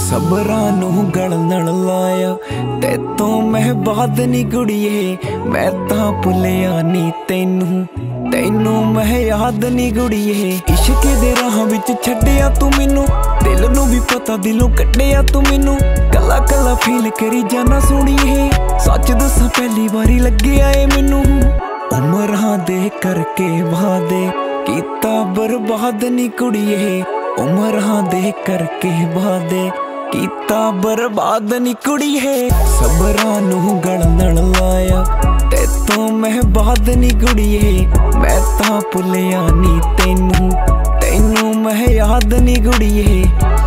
ਸਬਰਾਂ ਨੂੰ ਗਲ ਨਾਲ ਲਾਇਆ ਤੈਥੋਂ ਮੈਂ ਬਾਦ ਨੀ ਕੁੜੀਏ। ਮੈਂ ਤਾਂ ਭੁੱਲਿਆ ਨੀ ਤੈਨੂੰ ਮੈਂ ਯਾਦ ਨੀ ਕੁੜੀਏ। ਇਸ਼ਕ ਦੇ ਰਾਹਾਂ ਵਿੱਚ ਛੱਡਿਆ ਤੂੰ ਮੈਨੂੰ, ਦਿਲ ਨੂੰ ਵੀ ਪਤਾ ਦਿਲੋਂ ਕੱਢਿਆ ਤੂੰ ਮੈਨੂੰ। ਕੱਲਾ ਕੱਲਾ ਫੀਲ ਕਰੀ ਜਾਨਾ ਸੋਹਣੀਏ, ਸੱਚ ਦੱਸਾਂ ਪਹਿਲੀ ਵਾਰੀ ਲੱਗਿਆ ਏ ਮੈਨੂੰ। ਉਮਰਾਂ ਦੇ ਕਰਕੇ ਵਾਦੇ ਕੀਤਾ ਬਰਬਾਦ ਨੀ ਕੁੜੀਏ। ਉਮਰਾਂ ਦੇ ਕਰਕੇ ਵਾਦੇ ਕੀਤਾ ਬਰਬਾਦ ਨੀ ਕੁੜੀਏ। ਸਬਰਾਂ ਨੂੰ ਗਲ ਨਾਲ ਲਾਇਆ ਤੈਥੋਂ ਮੈਂ ਬਾਦ ਨੀ ਕੁੜੀਏ। ਮੈਂ ਤਾਂ ਭੁੱਲਿਆ ਨੀ ਤੈਨੂੰ ਮੈਂ ਯਾਦ ਨੀ ਕੁੜੀਏ।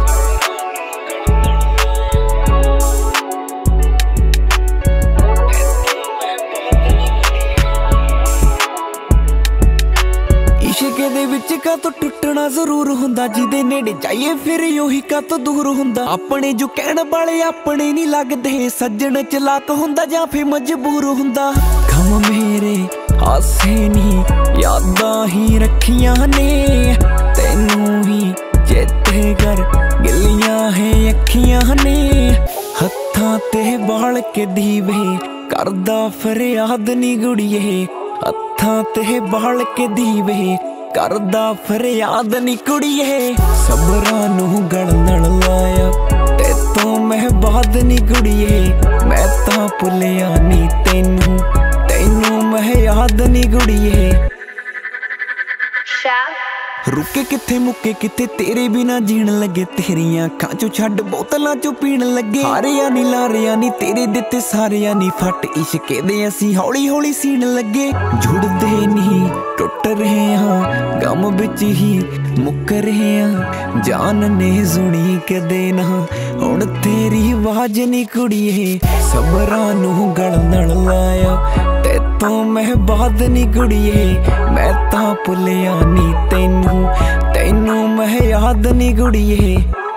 ਇਸ਼ਕ ਦੇ ਵਿੱਚ ਕਾਤੋਂ ਟੁੱਟਣਾ ਜ਼ਰੂਰ ਹੁੰਦਾ, ਜਿਹਦੇ ਨੇੜੇ ਜਾਈਏ ਫਿਰ ਉਹੀ ਕਾਤੋਂ ਦੂਰ ਹੁੰਦਾ। ਆਪਣੇ ਜੋ ਕਹਿਣ ਵਾਲੇ ਆਪਣੇ ਨਹੀਂ ਲੱਗਦੇ, ਸੱਜਣ ਚਲਾਕ ਹੁੰਦਾ ਜਾਂ ਫਿਰ ਮਜਬੂਰ ਹੁੰਦਾ। ਗਮ ਮੇਰੇ ਹਾਸੇ ਨੀ ਯਾਦਾਂ ਹੀ ਰੱਖੀਆਂ ਨੇ, ਤੈਨੂੰ ਹੀ ਚੇਤੇ ਕਰ ਗਿੱਲੀਆਂ ਹੈ ਅੱਖੀਆਂ ਨੇ। ਹੱਥਾਂ ਤੇ ਬਾਲ ਕੇ ਦੀਵੇ ਕਰਦਾ ਫਰਿਆਦ ਨੀ ਗੁੜੀਏ। ਹੱਥਾਂ ਤੇ ਬਾਲ ਕੇ ਦੀਵੇ ਕਰਦਾ ਫਰਿਆਦ ਨੀ ਕੁੜੀਏ। ਸਬਰਾਂ ਨੂੰ ਗਲ ਨਾਲ ਲਾਇਆ ਤੈਥੋਂ ਮੈਂ ਬਾਦ ਨੀ ਕੁੜੀਏ। ਮੈਂ ਤਾਂ ਭੁੱਲਿਆ ਨੀ ਤੈਨੂੰ ਮੈਂ ਯਾਦ ਨੀ ਕੁੜੀਏ। ਰੁਕੇ ਕਿੱਥੇ ਮੁੱਕੇ ਕਿੱਥੇ ਤੇਰੇ ਬਿਨਾ ਜੀਣ ਲੱਗੇ, ਤੇਰੀਆਂ ਅੱਖਾਂ ਚੋਂ ਛੱਡ ਬੋਤਲਾਂ ਚੋਂ ਪੀਣ ਲੱਗੇ। ਹਾਰਿਆਂ ਨੀ ਲਾਰਿਆਂ ਨੀ ਤੇਰੇ ਦਿੱਤੇ ਸਾਰਿਆਂ ਨੀ, ਫੱਟ ਇਸ਼ਕੇ ਦੇ ਅਸੀਂ ਹੌਲੀ ਹੌਲੀ ਸੀਣ ਲੱਗੇ। ਜੁੜਦੇ ਨਹੀਂ ਟੁੱਟ ਰਹੇ ਹਾਂ ਗਮ ਵਿੱਚ ਹੀ ਮੁੱਕ ਰਹੇ ਹਾਂ, ਜਾਨ ਨੇ ਸੁਣੀ ਕਦੇ ਨਾ ਹੁਣ ਤੇਰੀ ਆਵਾਜ਼ ਨੀ ਕੁੜੀਏ। ਸਬਰਾਂ ਨੂੰ ਗਲ ਨਾਲ ਲਾਇਆ ਤੈਥੋਂ ਮੈਂ ਬਾਦ ਨੀ ਕੁੜੀਏ। ਮੈਂ ਤਾਂ ਭੁੱਲਿਆ ਨੀ ਤੈਨੂੰ ਮੈਂ ਯਾਦ ਨੀ ਕੁੜੀਏ।